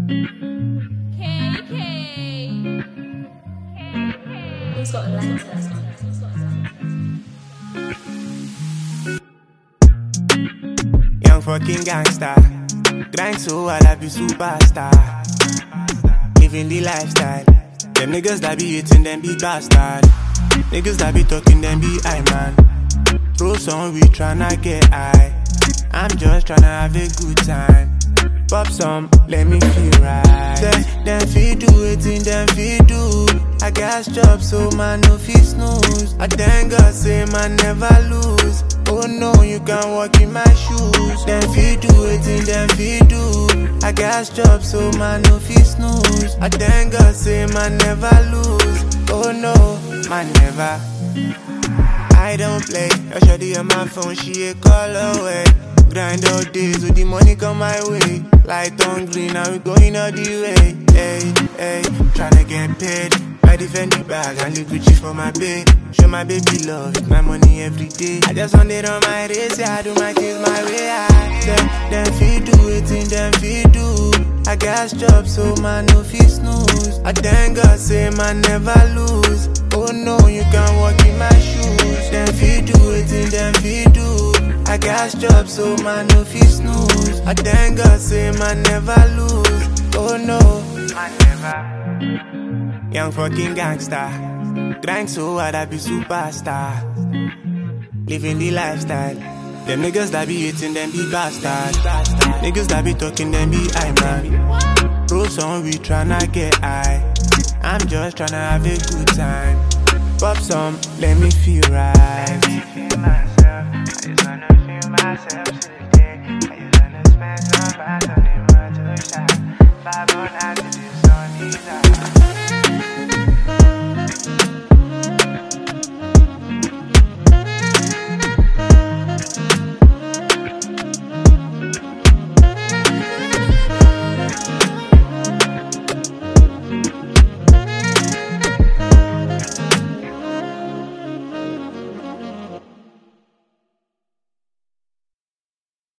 He's got a letter. Young fucking gangster, grind so hard I be superstar. Living the lifestyle. Them niggas that be hating, them be bastard. Niggas that be talking, them be high man. Throw some, we tryna get high. I'm just tryna have a good time. Pop some, let me feel right. Them feed do it in them feed do. I got job so man no fit snooze. I thank God say man never lose. Oh no, you can walk in my shoes. Them feed do it in them feed do. I got job so man no fit snooze. I thank God say man never lose. Oh no, man never. I don't play. I shawty on my phone, she a call away. Grind all days, so the money come my way. Light on green, now we going all the way. Hey, hey, tryna get paid. I defend the bag and live Gucci for my babe. Show my baby love, with my money every day. I just want it on my race, yeah, I do my things my way. Them feed do it in them feed do. I got job so man no fit snooze. I thank God say man never lose. Oh no, you can walk in my shoes. Them feed do it in them feed do. I got job so man no fit snooze. I thank God say man never lose. Oh no, man never. Young fucking gangster, grind so hard I be superstar. Living the lifestyle. Them niggas that be hating, them be bastard. Niggas that be talking, them be high man. Throw some, we tryna get high. I'm just tryna have a good time. Pop some, let me feel right. Let me feel myself. I just wanna feel myself.